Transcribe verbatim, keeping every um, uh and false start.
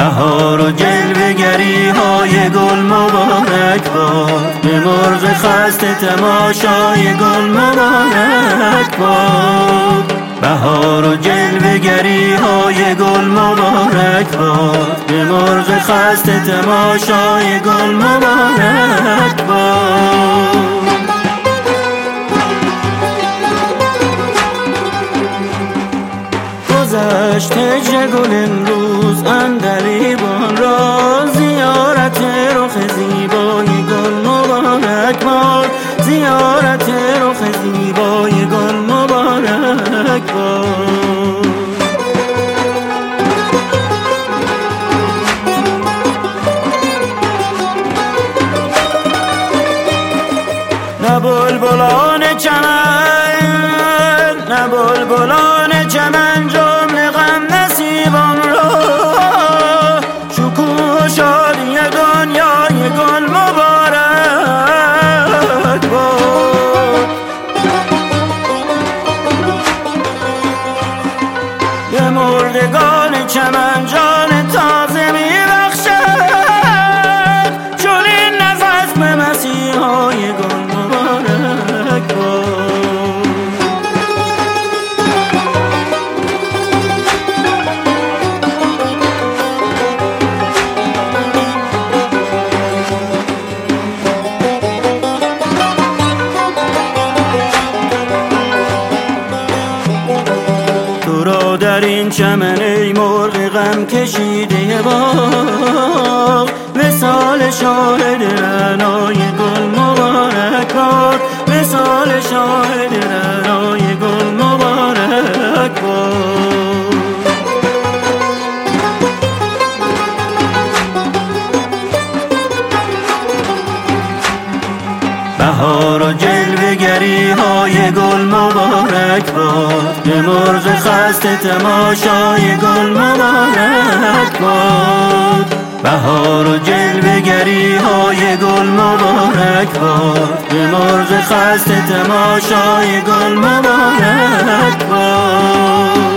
بهار و جلوه‌گری های گل مبارک باد، به مرغ خسته تماشای گل مبارک باد. بهار و جلوه‌گری های گل مبارک باد، به مرغ خسته تماشای گل مبارک باد. گذشت هجر گل امروز عندلیبان را، زیارت رخ زیبای گل مبارک باد، زیارت رخ زیبای گل مبارک باد. نه بلبلان چمن، نه بلبلان چمن جمله غم نصیبم را، شکوه و شادی دنیای گل مبارک باد. به مردگان چمن جان تازه میبخشد، چون این نفس به مسیحای گل مبارک باد. در این چمن ای مرغ غم کشیده باغ، مثال شاهد رعنای گل مبارک باد، مثال شاهد رعنای گل مبارک باد. بهار و جلوه‌گری های گل مبارک باد، به مرغ خسته تماشای گل مبارک باد. بهار و جلوه‌گری های گل مبارک باد، به مرغ خسته تماشای گل مبارک باد.